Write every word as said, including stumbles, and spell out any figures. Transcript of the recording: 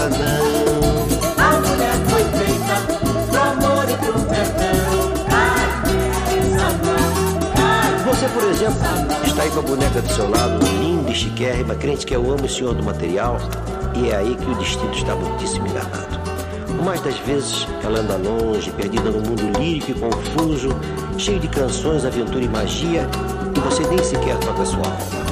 ela não. A mulher foi feita pro amor e pro perdão. Você, por exemplo, está aí com a boneca do seu lado, linda e chiquérrima, crente que eu amo o senhor do material, e é aí que o destino está muitíssimo enganado. O mais das vezes, ela anda longe, perdida num mundo lírico e confuso, cheio de canções, aventura e magia, e você nem sequer toca sua alma.